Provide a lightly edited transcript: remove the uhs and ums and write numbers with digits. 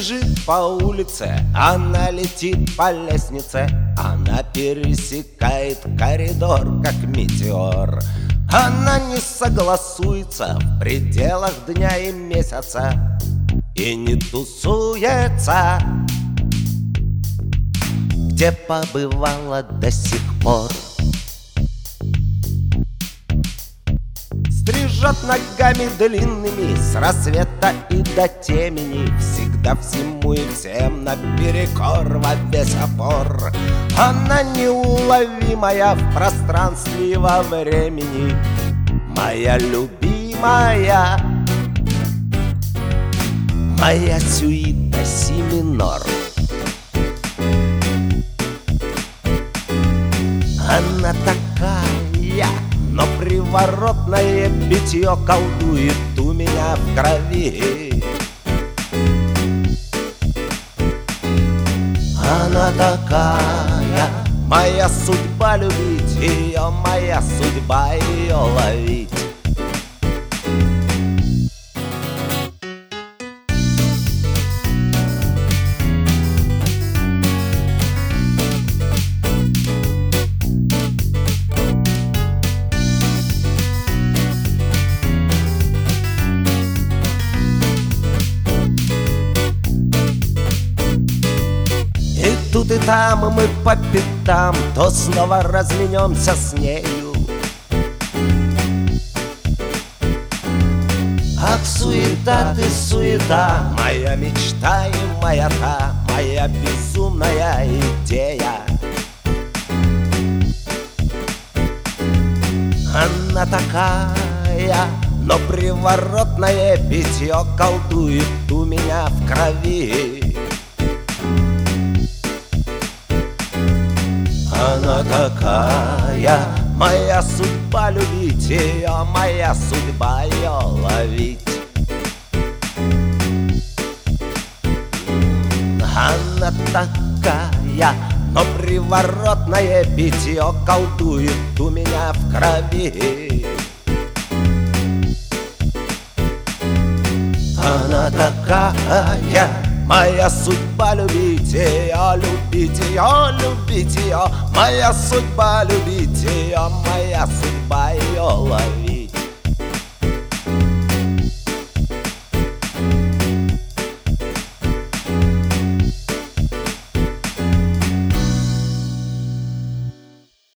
бежит по улице, она летит по лестнице, она пересекает коридор, как метеор. Она не согласуется в пределах дня и месяца и не тусуется, где побывала до сих пор. Стрижет ногами длинными с рассвета и до темени, всегда всему и всем наперекор во весь опор. Она неуловимая в пространстве и во времени, моя любимая, моя сюита си минор. Она такая, но приворотное битье колдует у меня в крови. Она такая, моя судьба любить ее, моя судьба ее ловить. Тут и там мы по пятам то снова разменемся с нею. Ах, суета ты, суета, моя мечта и моя та, моя безумная идея. Она такая, но приворотное питье колдует у меня в крови. Она такая, моя судьба любить ее, моя судьба ее ловить. Она такая, но приворотное питье колдует у меня в крови. Она такая, моя судьба любить ее, любить ее, любить ее, моя судьба любить ее, моя судьба ее ловить.